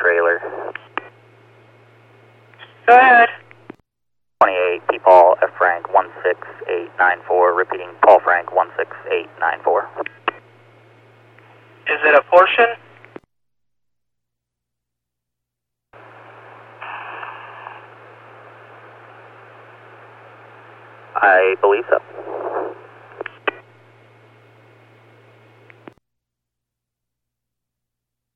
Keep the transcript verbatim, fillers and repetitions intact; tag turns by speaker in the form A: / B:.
A: trailer.
B: Go ahead.
A: twenty-eight, P. Paul, F. Frank, one six eight nine four, repeating, Paul Frank, one six eight nine four.
B: Is it a portion?
A: I believe so.